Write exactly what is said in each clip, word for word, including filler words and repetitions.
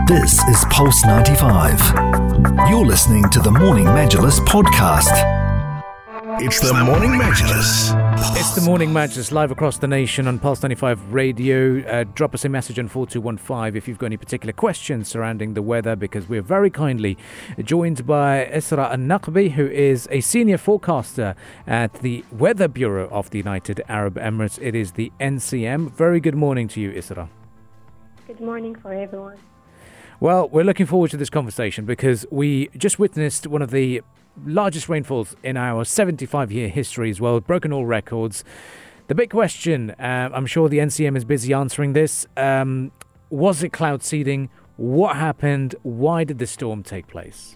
This is Pulse ninety-five. You're listening to the Morning Majlis podcast. It's the Morning Majlis. It's the Morning Majlis live across the nation on Pulse ninety-five Radio. Uh, drop us a message on four two one five if you've got any particular questions surrounding the weather, because we're very kindly joined by Isra Al-Naqbi, who is a senior forecaster at the Weather Bureau of the United Arab Emirates. It is the N C M. Very good morning to you, Isra. Good morning for everyone. Well, we're looking forward to this conversation because we just witnessed one of the largest rainfalls in our seventy-five-year history as well, broken all records. The big question, uh, I'm sure the N C M is busy answering this, um, was it cloud seeding? What happened? Why did the storm take place?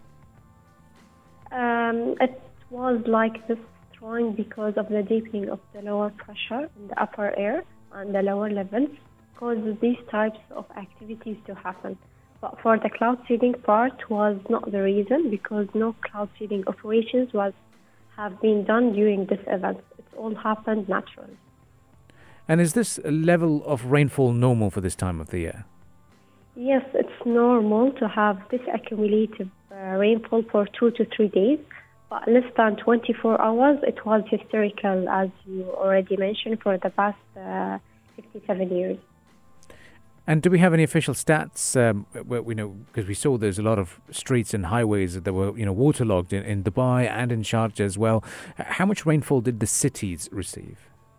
Um, it was like this storm because of the deepening of the lower pressure in the upper air and the lower levels causes these types of activities to happen. But for the cloud seeding part was not the reason, because no cloud seeding operations was have been done during this event. It all happened naturally. And is this level of rainfall normal for this time of the year? Yes, it's normal to have this accumulative uh, rainfall for two to three days, but less than twenty-four hours. It was historical, as you already mentioned, for the past uh, fifty-seven years. And do we have any official stats? Um, where we know, because we saw there's a lot of streets and highways that were, you know, waterlogged in, in Dubai and in Sharjah as well. How much rainfall did the cities receive?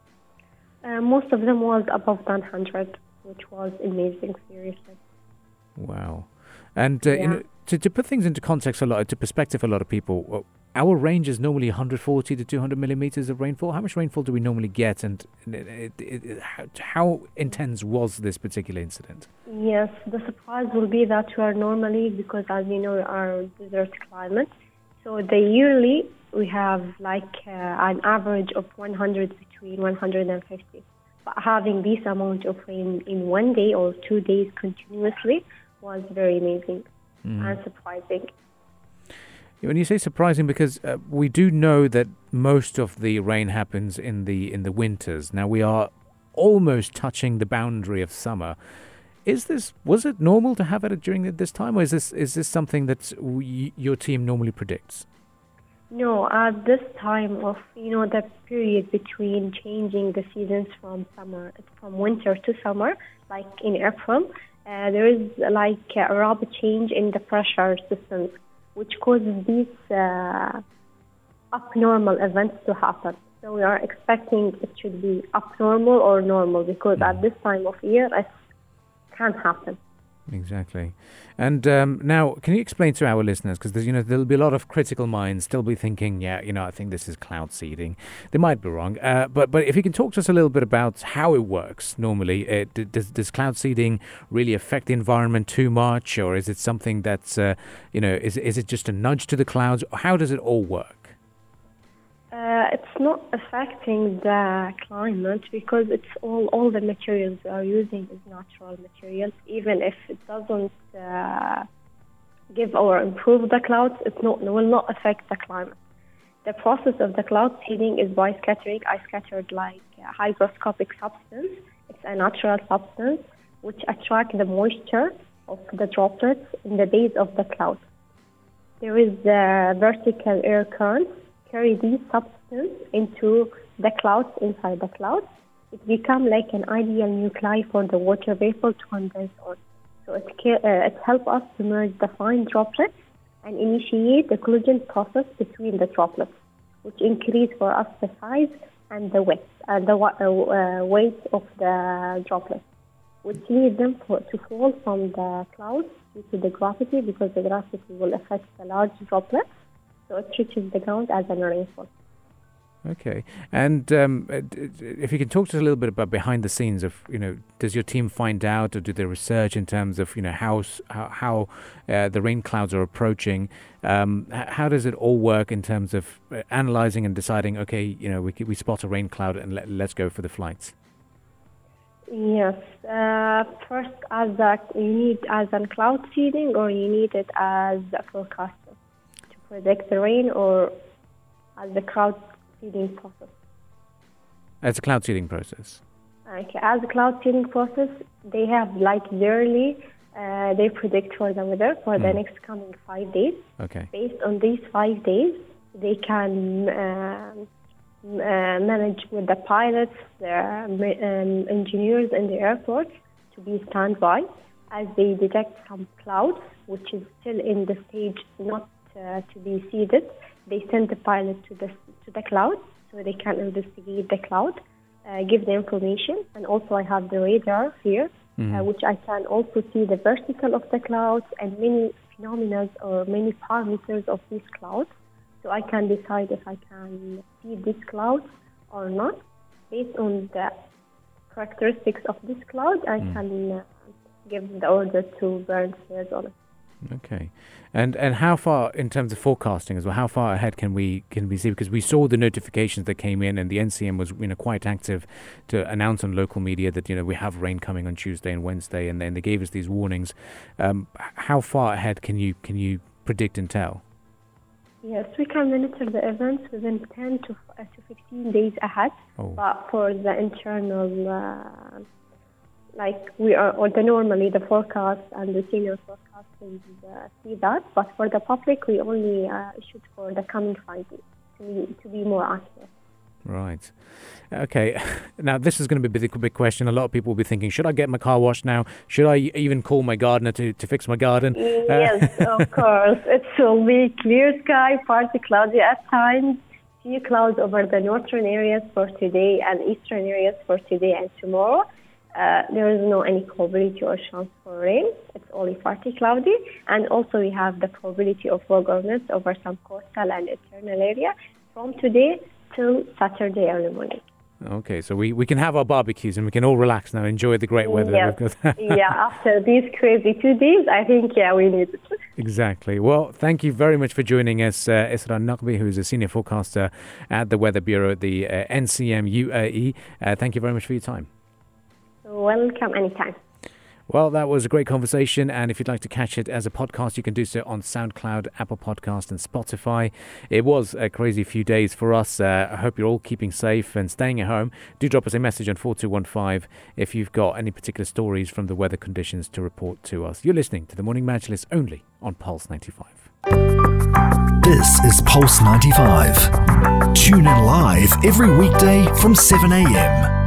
Uh, most of them was above one hundred, which was amazing, seriously. Wow. And uh, Yeah. you know, to, to put things into context, a lot, to perspective for a lot of people, well, our range is normally one hundred forty to two hundred millimeters of rainfall. How much rainfall do we normally get, and it, it, it, how, how intense was this particular incident? Yes, the surprise will be that we are normally, because as you know, our desert climate, so the yearly we have like uh, an average of one hundred between one hundred fifty. But having this amount of rain in one day or two days continuously was very amazing mm. and surprising. When you say surprising, because uh, we do know that most of the rain happens in the in the winters. Now we are almost touching the boundary of summer. Is this was it normal to have it during this time, or is this is this something that we, your team normally predicts? No, at this time of you know the period between changing the seasons from summer from winter to summer, like in April, uh, there is like a rapid change in the pressure systems, which causes these uh, abnormal events to happen. So we are expecting it should be abnormal or normal, because mm. at this time of year it can happen. Exactly. And um, now, can you explain to our listeners, because you know there'll be a lot of critical minds still be thinking, yeah, you know, I think this is cloud seeding. They might be wrong, uh, but but if you can talk to us a little bit about how it works normally. Uh, does does cloud seeding really affect the environment too much, or is it something that's uh, you know is is it just a nudge to the clouds? How does it all work? Uh, it's not affecting the climate, because it's all, all the materials we are using is natural materials. Even if it doesn't uh, give or improve the clouds, it not, will not affect the climate. The process of the cloud seeding is by scattering. I scattered like a hygroscopic substance. It's a natural substance which attracts the moisture of the droplets in the base of the cloud. There is the vertical air currents carry these substances into the clouds, inside the clouds. It becomes like an ideal nuclei for the water vapor to condense on. So it, uh, it helps us to merge the fine droplets and initiate the collision process between the droplets, which increase for us the size and the weight, uh, the uh, weight of the droplets, which lead them for, to fall from the clouds due to the gravity, because the gravity will affect the large droplets. So it reaches the ground as a rainfall. Okay, and um, if you can talk to us a little bit about behind the scenes of, you know, does your team find out or do they research in terms of, you know, how how, how uh, the rain clouds are approaching? Um, how does it all work in terms of analyzing and deciding, okay, you know, we we spot a rain cloud and let, let's go for the flights? Yes. Uh, first, as a, you need as a cloud seeding, or you need it as a forecaster to predict the rain, or as the cloud seeding process? As a cloud seeding process. Okay. As a cloud seeding process, they have like yearly uh, they predict for the weather for mm. the next coming five days. Okay. Based on these five days, they can uh, uh, manage with the pilots, the um, engineers in the airport to be standby as they detect some clouds, which is still in the stage not uh, to be seeded. They send the pilot to the to the cloud so they can investigate the cloud, uh, give the information, and also I have the radar here, mm. uh, which I can also see the vertical of the clouds and many phenomena or many parameters of these clouds. So I can decide if I can see these clouds or not. Based on the characteristics of this cloud, I mm. can uh, give the order to burn flares on it. Okay, and and how far in terms of forecasting as well? How far ahead can we can we see? Because we saw the notifications that came in, and the N C M was you know quite active to announce on local media that you know we have rain coming on Tuesday and Wednesday, and then they gave us these warnings. Um, how far ahead can you can you predict and tell? Yes, we can monitor the events within ten to uh, to fifteen days ahead. Oh. But for the internal. Uh, Like we are, or the normally the forecast and the senior forecasters uh, see that, but for the public we only uh, issued for the coming five days to be, to be more accurate. Right. Okay. Now this is going to be a big, big question. A lot of people will be thinking: should I get my car washed now? Should I even call my gardener to, to fix my garden? Yes, uh, of course. It will be clear sky, partly cloudy at times. Few clouds over the northern areas for today and eastern areas for today and tomorrow. Uh, there is no any probability or chance for rain. It's only partly cloudy. And also we have the probability of fogginess over some coastal and internal area from today till Saturday early morning. Okay, so we, we can have our barbecues and we can all relax now, enjoy the great weather. Yes. Yeah, after these crazy two days, I think, yeah, we need it. Exactly. Well, thank you very much for joining us, uh, Isra Naqvi, who is a senior forecaster at the Weather Bureau at the uh, N C M U A E. Uh, thank you very much for your time. Welcome anytime. Well, that was a great conversation, and if you'd like to catch it as a podcast, you can do so on SoundCloud, Apple Podcast and Spotify. It was a crazy few days for us. Uh, I hope you're all keeping safe and staying at home. Do drop us a message on four two one five if you've got any particular stories from the weather conditions to report to us. You're listening to the Morning Majlis only on Pulse ninety-five. This is Pulse ninety-five. Tune in live every weekday from seven a.m.